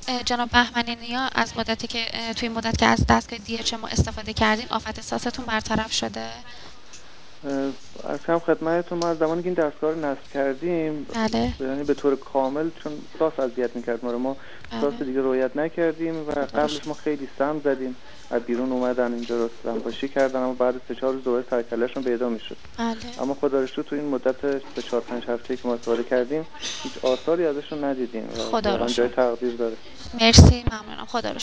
جناب بهمنی نیا از مدتی که توی مدت که از دستگاه DHM ما استفاده کردین آفت احساستون برطرف شده؟ از هم خدمتتون، ما از زمانی که این دستگاه رو نصب کردیم بله. یعنی به طور کامل، چون ساس اذیت می‌کرد ما ساس بله. دیگه رعایت نکردیم و خدا قبلش باشه. ما خیلی سم زدیم، از بیرون اومدن اینجا رو سم‌پاشی کردن، اما بعد 3-4 روز دوباره سرکله‌شون پیدا میشد. بله. اما خدا رو شکر تو این مدت 4-5 هفته‌ای که ما استفاده کردیم هیچ آثاری ازشون ندیدیم و خدا رو واقعا جای شکر. تقدیر داره. مرسی، ممنونم. خدا رو